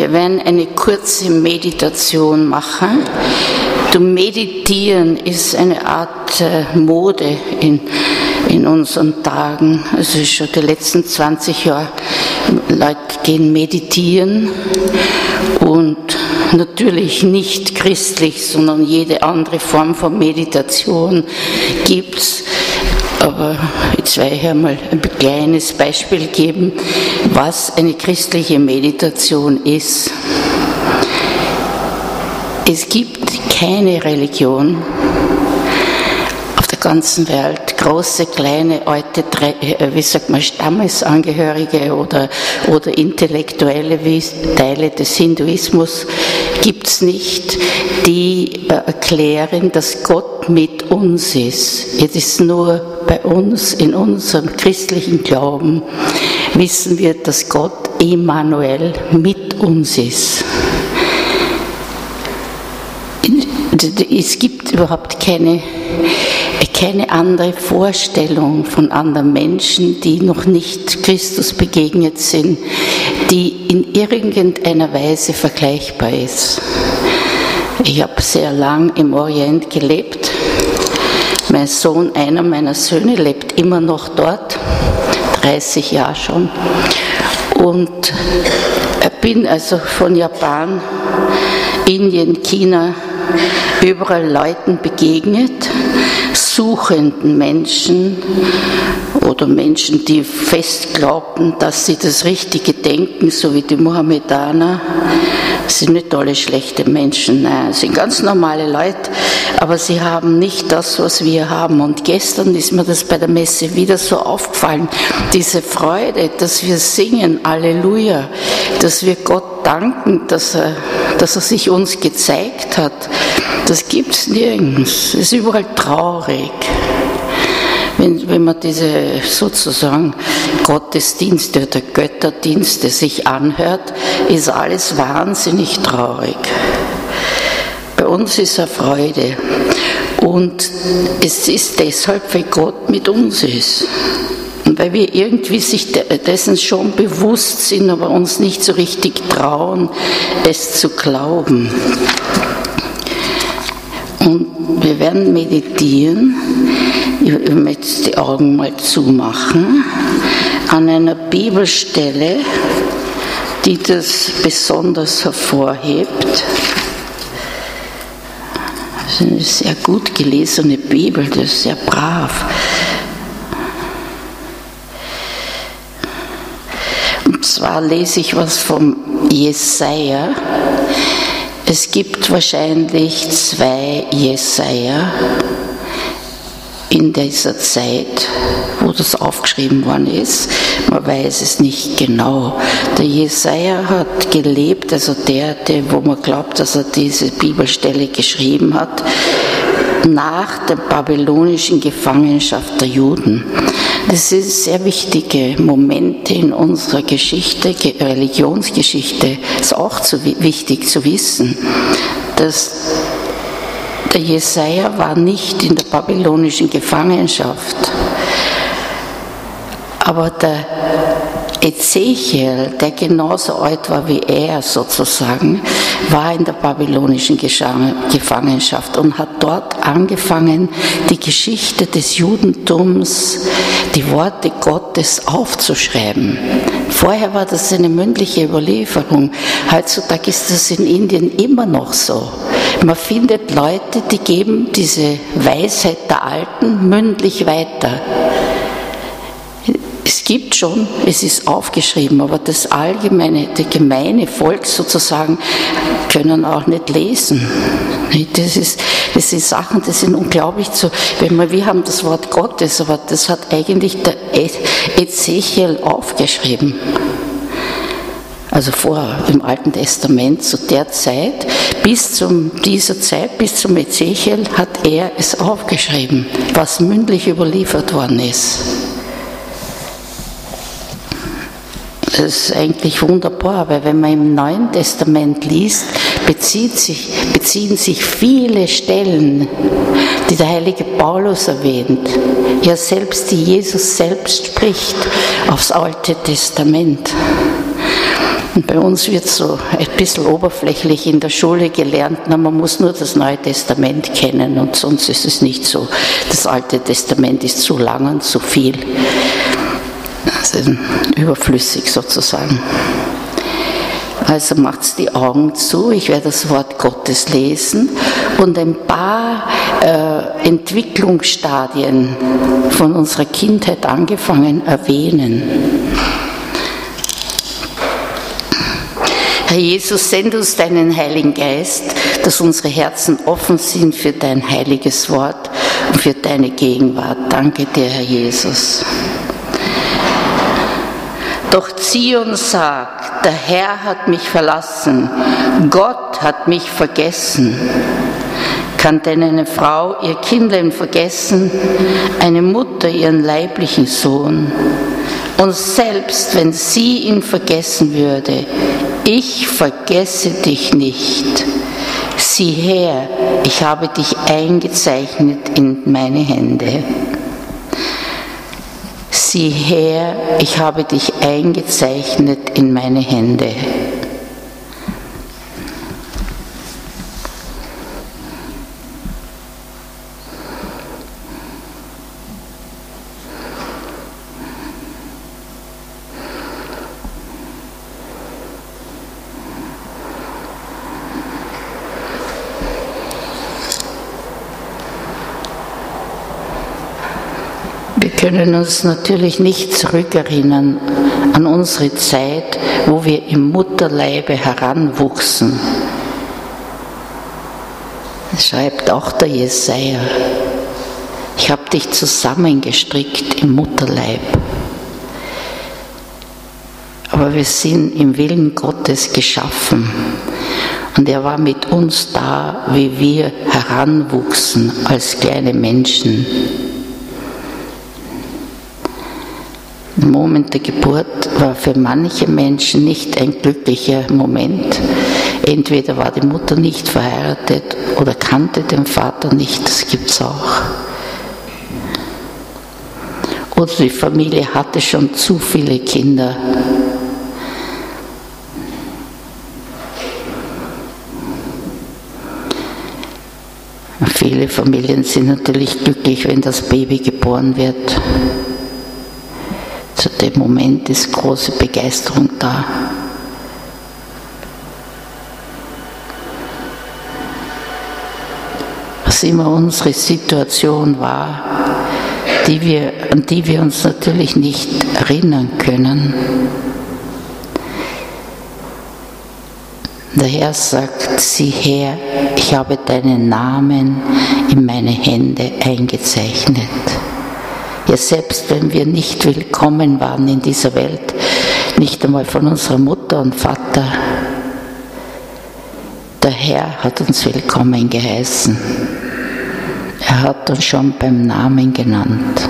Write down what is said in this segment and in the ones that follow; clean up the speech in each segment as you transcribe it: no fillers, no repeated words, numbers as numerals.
Wir werden eine kurze Meditation machen. Meditieren ist eine Art Mode in unseren Tagen. Also schon die letzten 20 Jahre Leute gehen meditieren und natürlich nicht christlich, sondern jede andere Form von Meditation gibt's. Aber jetzt werde ich einmal ein kleines Beispiel geben, was eine christliche Meditation ist. Es gibt keine Religion auf der ganzen Welt, große, kleine, alte, Stammesangehörige oder intellektuelle Teile des Hinduismus gibt es nicht, die erklären, dass Gott mit uns ist. Es ist nur bei uns, in unserem christlichen Glauben, wissen wir, dass Gott Emmanuel mit uns ist. Es gibt überhaupt keine andere Vorstellung von anderen Menschen, die noch nicht Christus begegnet sind, die in irgendeiner Weise vergleichbar ist. Ich habe sehr lang im Orient gelebt. Mein Sohn, einer meiner Söhne, lebt immer noch dort, 30 Jahre schon. Und ich bin also von Japan, Indien, China, überall Leuten begegnet, suchenden Menschen oder Menschen, die fest glaubten, dass sie das Richtige denken, so wie die Mohammedaner. Das sind nicht alle schlechte Menschen, nein, das sind ganz normale Leute, aber sie haben nicht das, was wir haben. Und gestern ist mir das bei der Messe wieder so aufgefallen, diese Freude, dass wir singen, Halleluja, dass wir Gott danken, dass er sich uns gezeigt hat. Das gibt es nirgends. Es ist überall traurig. Wenn man diese sozusagen Gottesdienste oder Götterdienste sich anhört, ist alles wahnsinnig traurig. Bei uns ist er Freude. Und es ist deshalb, weil Gott mit uns ist. Und weil wir irgendwie sich dessen schon bewusst sind, aber uns nicht so richtig trauen, es zu glauben. Und wir werden meditieren. Ich möchte jetzt die Augen mal zumachen an einer Bibelstelle, die das besonders hervorhebt. Das ist eine sehr gut gelesene Bibel, das ist sehr brav. Und zwar lese ich was vom Jesaja. Es gibt wahrscheinlich 2 Jesaja in dieser Zeit, wo das aufgeschrieben worden ist. Man weiß es nicht genau. Der Jesaja hat gelebt, also der, wo man glaubt, dass er diese Bibelstelle geschrieben hat, nach der babylonischen Gefangenschaft der Juden. Das sind sehr wichtige Momente in unserer Geschichte, Religionsgeschichte. Es ist auch wichtig zu wissen, dass der Jesaja war nicht in der babylonischen Gefangenschaft, aber der Ezechiel, der genauso alt war wie er sozusagen, war in der babylonischen Gefangenschaft und hat dort angefangen, die Geschichte des Judentums, die Worte Gottes aufzuschreiben. Vorher war das eine mündliche Überlieferung. Heutzutage ist das in Indien immer noch so. Man findet Leute, die geben diese Weisheit der Alten mündlich weiter. Es gibt schon, es ist aufgeschrieben, aber das gemeine Volk sozusagen können auch nicht lesen. Das sind Sachen, die sind unglaublich zu, wir haben das Wort Gottes, aber das hat eigentlich der Ezechiel aufgeschrieben. Also im Alten Testament, zu der Zeit, bis zum Ezechiel hat er es aufgeschrieben, was mündlich überliefert worden ist. Das ist eigentlich wunderbar, weil wenn man im Neuen Testament liest, beziehen sich viele Stellen, die der heilige Paulus erwähnt, ja selbst die Jesus selbst spricht, aufs Alte Testament. Bei uns wird so ein bisschen oberflächlich in der Schule gelernt, man muss nur das Neue Testament kennen und sonst ist es nicht so. Das Alte Testament ist zu lang und zu viel. Also überflüssig sozusagen. Also macht's die Augen zu, ich werde das Wort Gottes lesen und ein paar Entwicklungsstadien von unserer Kindheit angefangen erwähnen. Herr Jesus, sende uns deinen Heiligen Geist, dass unsere Herzen offen sind für dein heiliges Wort und für deine Gegenwart. Danke dir, Herr Jesus. Doch Zion sagt, der Herr hat mich verlassen, Gott hat mich vergessen. Kann denn eine Frau ihr Kindlein vergessen, eine Mutter ihren leiblichen Sohn? Und selbst wenn sie ihn vergessen würde, ich vergesse dich nicht. Sieh her, ich habe dich eingezeichnet in meine Hände. Sieh her, ich habe dich eingezeichnet in meine Hände. Wir können uns natürlich nicht zurückerinnern an unsere Zeit, wo wir im Mutterleibe heranwuchsen. Das schreibt auch der Jesaja. Ich habe dich zusammengestrickt im Mutterleib. Aber wir sind im Willen Gottes geschaffen. Und er war mit uns da, wie wir heranwuchsen als kleine Menschen. Der Moment der Geburt war für manche Menschen nicht ein glücklicher Moment. Entweder war die Mutter nicht verheiratet oder kannte den Vater nicht, das gibt es auch. Oder die Familie hatte schon zu viele Kinder. Viele Familien sind natürlich glücklich, wenn das Baby geboren wird. Zu dem Moment ist große Begeisterung da. Was immer unsere Situation war, an die wir uns natürlich nicht erinnern können. Der Herr sagt, sieh her, ich habe deinen Namen in meine Hände eingezeichnet. Ja, selbst wenn wir nicht willkommen waren in dieser Welt, nicht einmal von unserer Mutter und Vater, der Herr hat uns willkommen geheißen. Er hat uns schon beim Namen genannt.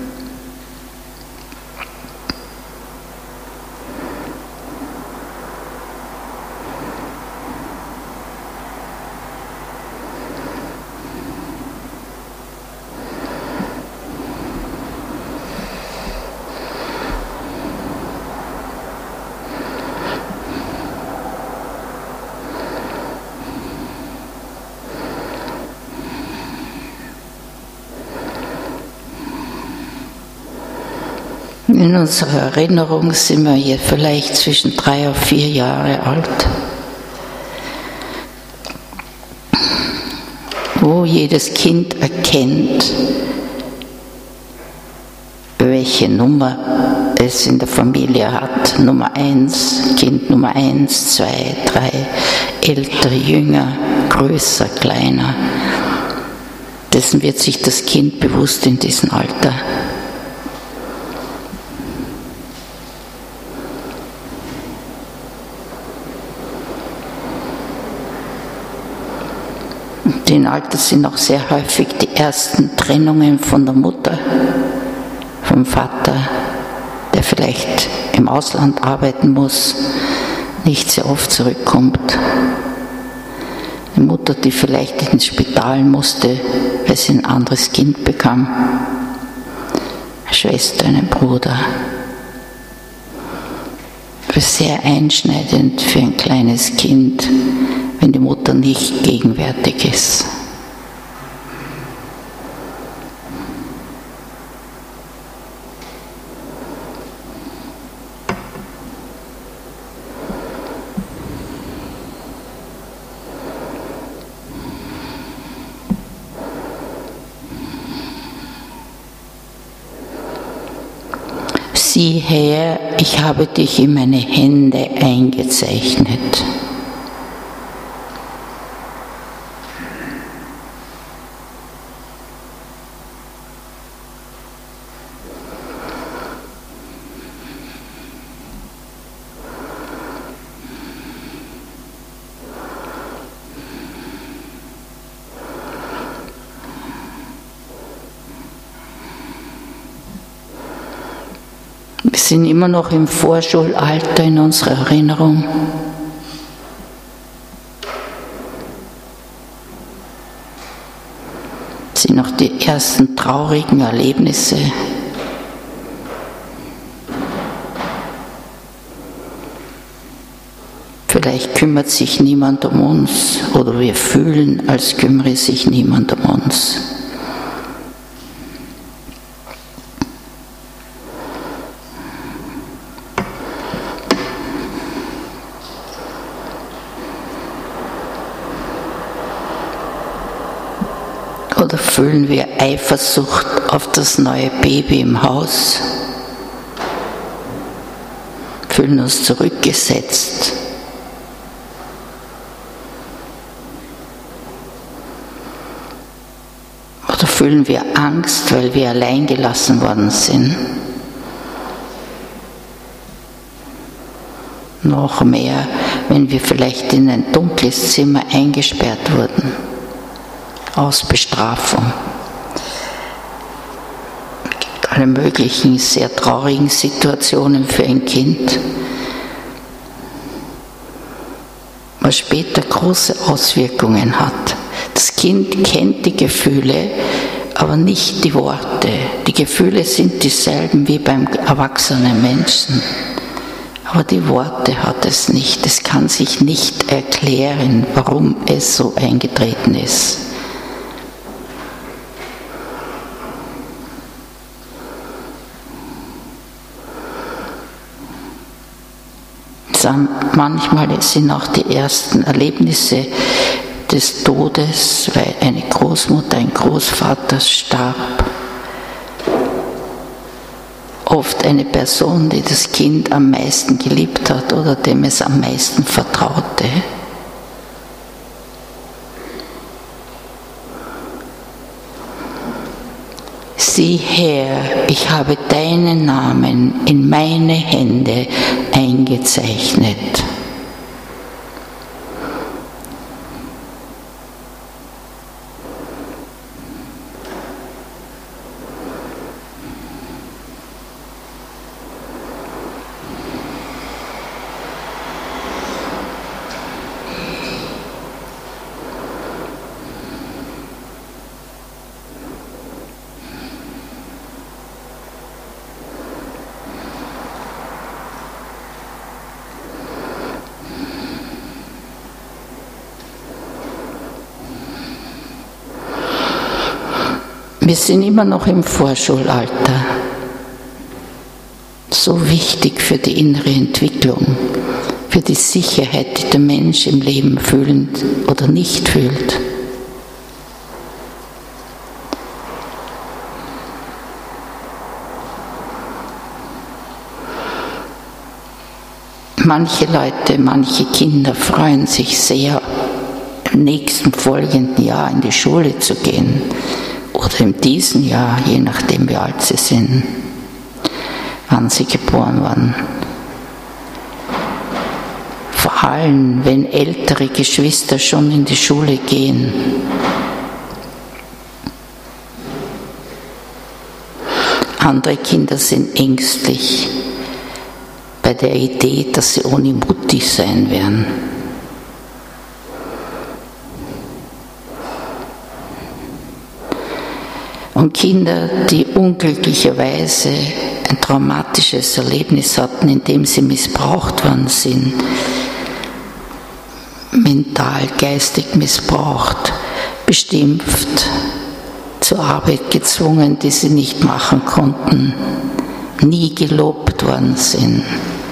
In unserer Erinnerung sind wir hier vielleicht zwischen 3 und 4 Jahre alt, wo jedes Kind erkennt, welche Nummer es in der Familie hat. Nummer 1, Kind Nummer 1, 2, 3, älter, jünger, größer, kleiner. Dessen wird sich das Kind bewusst in diesem Alter. Im Alter sind auch sehr häufig die ersten Trennungen von der Mutter, vom Vater, der vielleicht im Ausland arbeiten muss, nicht sehr oft zurückkommt. Die Mutter, die vielleicht ins Spital musste, weil sie ein anderes Kind bekam. Eine Schwester, einen Bruder. Aber sehr einschneidend für ein kleines Kind, wenn die Mutter nicht gegenwärtig ist. Sieh her, ich habe dich in meine Hände eingezeichnet. Wir sind immer noch im Vorschulalter in unserer Erinnerung. Es sind noch die ersten traurigen Erlebnisse. Vielleicht kümmert sich niemand um uns oder wir fühlen, als kümmere sich niemand um uns. Oder fühlen wir Eifersucht auf das neue Baby im Haus? Fühlen uns zurückgesetzt? Oder fühlen wir Angst, weil wir allein gelassen worden sind? Noch mehr, wenn wir vielleicht in ein dunkles Zimmer eingesperrt wurden. Aus Bestrafung. Es gibt alle möglichen sehr traurigen Situationen für ein Kind, was später große Auswirkungen hat. Das Kind kennt die Gefühle, aber nicht die Worte. Die Gefühle sind dieselben wie beim erwachsenen Menschen, aber die Worte hat es nicht. Es kann sich nicht erklären, warum es so eingetreten ist. Manchmal sind auch die ersten Erlebnisse des Todes, weil eine Großmutter, ein Großvater starb. Oft eine Person, die das Kind am meisten geliebt hat oder dem es am meisten vertraute. Sieh her, ich habe deinen Namen in meine Hände eingezeichnet. Wir sind immer noch im Vorschulalter. So wichtig für die innere Entwicklung, für die Sicherheit, die der Mensch im Leben fühlt oder nicht fühlt. Manche Leute, manche Kinder freuen sich sehr, im nächsten folgenden Jahr in die Schule zu gehen. Oder in diesem Jahr, je nachdem wie alt sie sind, wann sie geboren waren. Vor allem, wenn ältere Geschwister schon in die Schule gehen. Andere Kinder sind ängstlich bei der Idee, dass sie ohne Mutti sein werden. Und Kinder, die unglücklicherweise ein traumatisches Erlebnis hatten, indem sie missbraucht worden sind, mental, geistig missbraucht, beschimpft, zur Arbeit gezwungen, die sie nicht machen konnten, nie gelobt worden sind,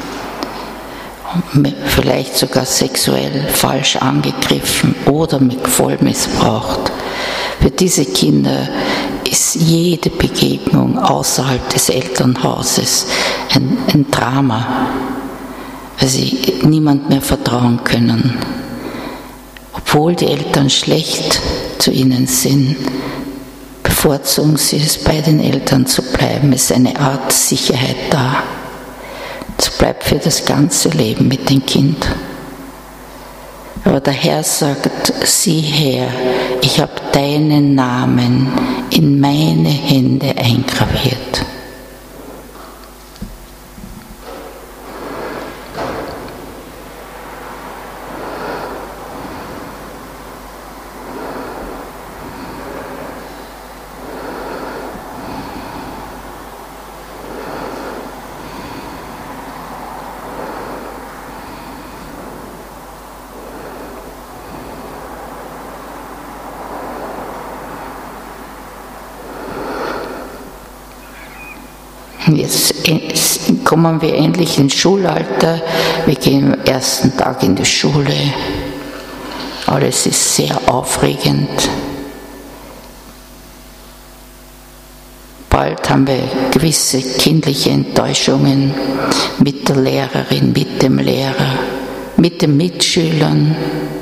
vielleicht sogar sexuell falsch angegriffen oder voll missbraucht. Für diese Kinder ist jede Begegnung außerhalb des Elternhauses ein Drama, weil sie niemand mehr vertrauen können. Obwohl die Eltern schlecht zu ihnen sind, bevorzugen sie es, bei den Eltern zu bleiben. Es ist eine Art Sicherheit da. Es bleibt für das ganze Leben mit dem Kind. Aber der Herr sagt, sieh her, ich habe deinen Namen in meine Hände eingraviert. Jetzt kommen wir endlich ins Schulalter. Wir gehen am ersten Tag in die Schule. Alles ist sehr aufregend. Bald haben wir gewisse kindliche Enttäuschungen mit der Lehrerin, mit dem Lehrer, mit den Mitschülern.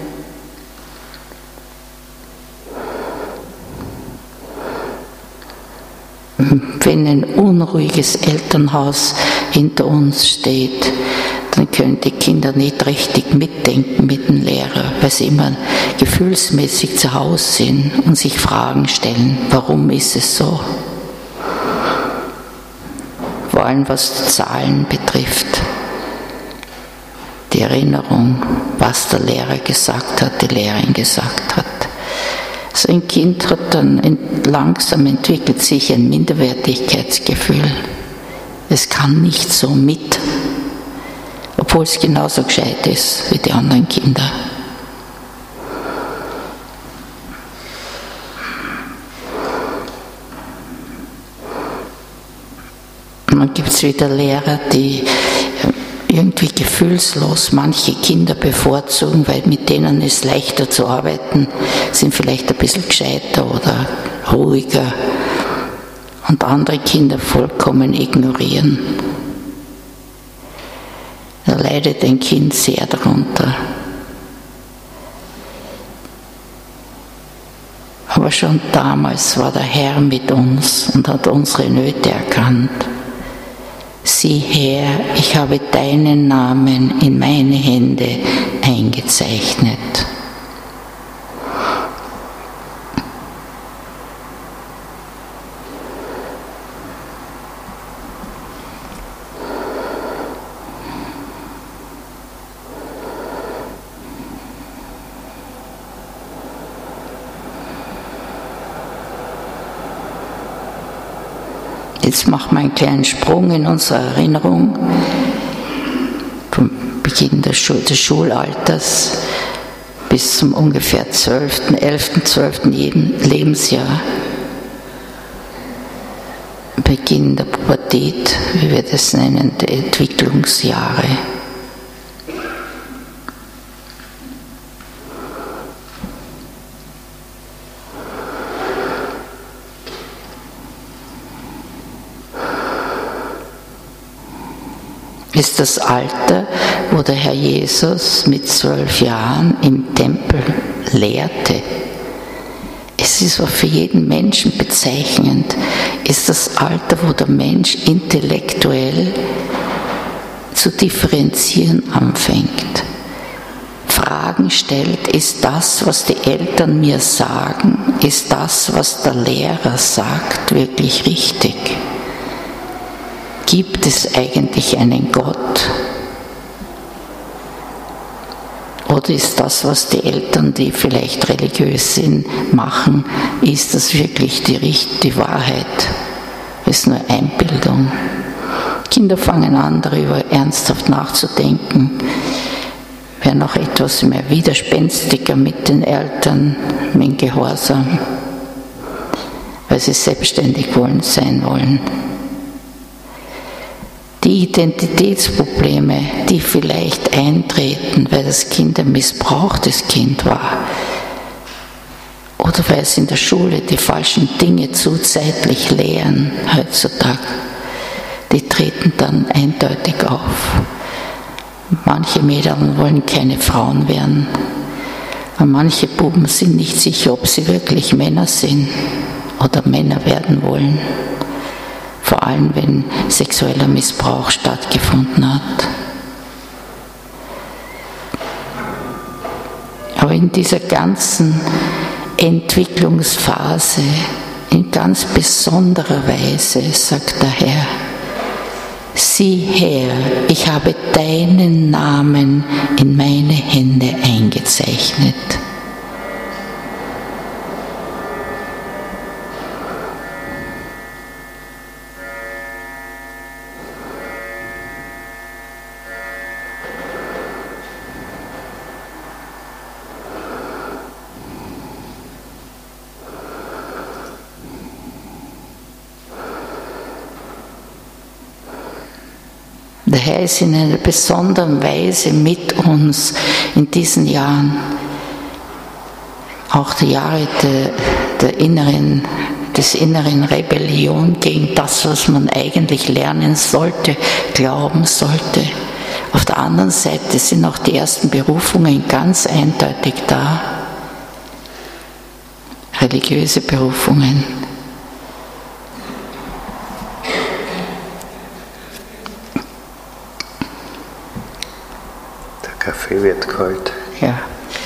Wenn ein unruhiges Elternhaus hinter uns steht, dann können die Kinder nicht richtig mitdenken mit dem Lehrer, weil sie immer gefühlsmäßig zu Hause sind und sich Fragen stellen, warum ist es so? Vor allem was Zahlen betrifft. Die Erinnerung, was der Lehrer gesagt hat, die Lehrerin gesagt hat. So ein Kind hat dann langsam entwickelt sich ein Minderwertigkeitsgefühl. Es kann nicht so mit, obwohl es genauso gescheit ist wie die anderen Kinder. Und dann gibt es wieder Lehrer, die irgendwie gefühlslos manche Kinder bevorzugen, weil mit denen ist leichter zu arbeiten, sind vielleicht ein bisschen gescheiter oder ruhiger und andere Kinder vollkommen ignorieren. Da leidet ein Kind sehr darunter. Aber schon damals war der Herr mit uns und hat unsere Nöte erkannt. Sieh her, ich habe deinen Namen in meine Hände eingezeichnet. Jetzt machen wir einen kleinen Sprung in unserer Erinnerung vom Beginn des Schulalters bis zum ungefähr 11., 12. Lebensjahr. Beginn der Pubertät, wie wir das nennen, der Entwicklungsjahre. Ist das Alter, wo der Herr Jesus mit 12 Jahren im Tempel lehrte. Es ist auch für jeden Menschen bezeichnend, ist das Alter, wo der Mensch intellektuell zu differenzieren anfängt. Fragen stellt, ist das, was die Eltern mir sagen, ist das, was der Lehrer sagt, wirklich richtig? Gibt es eigentlich einen Gott? Oder ist das, was die Eltern, die vielleicht religiös sind, machen, ist das wirklich die Wahrheit? Ist nur Einbildung. Kinder fangen an, darüber ernsthaft nachzudenken, werden auch etwas mehr widerspenstiger mit den Eltern, mit Gehorsam, weil sie selbstständig sein wollen. Die Identitätsprobleme, die vielleicht eintreten, weil das Kind ein missbrauchtes Kind war oder weil es in der Schule die falschen Dinge zuzeitlich lehren heutzutage, die treten dann eindeutig auf. Manche Mädchen wollen keine Frauen werden und manche Buben sind nicht sicher, ob sie wirklich Männer sind oder Männer werden wollen. Vor allem, wenn sexueller Missbrauch stattgefunden hat. Aber in dieser ganzen Entwicklungsphase, in ganz besonderer Weise, sagt der Herr, sieh her, ich habe deinen Namen in meine Hände eingezeichnet. Der Herr ist in einer besonderen Weise mit uns in diesen Jahren, auch die Jahre des inneren Rebellion gegen das, was man eigentlich lernen sollte, glauben sollte. Auf der anderen Seite sind auch die ersten Berufungen ganz eindeutig da, religiöse Berufungen. Kaffee wird kalt. Ja.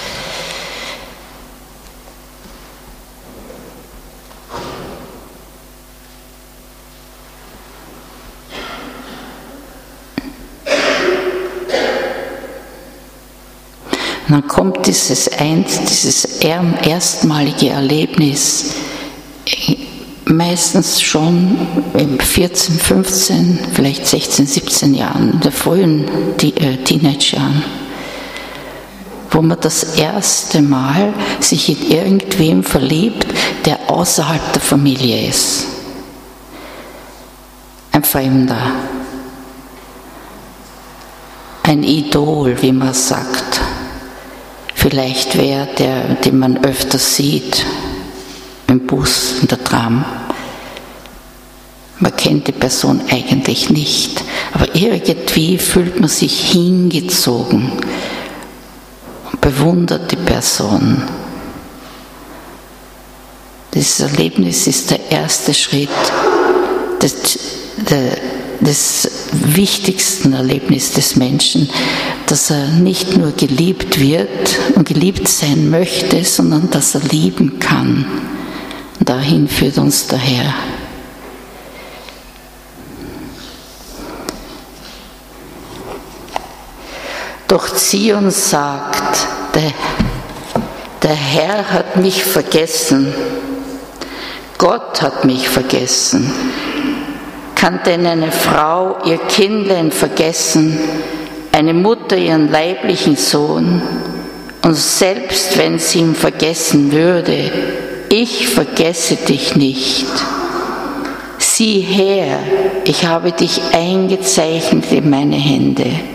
Und dann kommt dieses erstmalige Erlebnis, meistens schon im 14, 15, vielleicht 16, 17 Jahren, in der frühen Teenagerjahren, wo man das erste Mal sich in irgendwem verliebt, der außerhalb der Familie ist. Ein Fremder. Ein Idol, wie man sagt. Vielleicht wer, den man öfter sieht, im Bus, in der Tram. Man kennt die Person eigentlich nicht, aber irgendwie fühlt man sich hingezogen und bewundert die Person. Dieses Erlebnis ist der erste Schritt des wichtigsten Erlebnisses des Menschen, dass er nicht nur geliebt wird und geliebt sein möchte, sondern dass er lieben kann. Dahin führt uns der Herr. Doch Zion sagt, der Herr hat mich vergessen, Gott hat mich vergessen. Kann denn eine Frau ihr Kindlein vergessen, eine Mutter ihren leiblichen Sohn? Und selbst wenn sie ihn vergessen würde, ich vergesse dich nicht. Sieh her, ich habe dich eingezeichnet in meine Hände.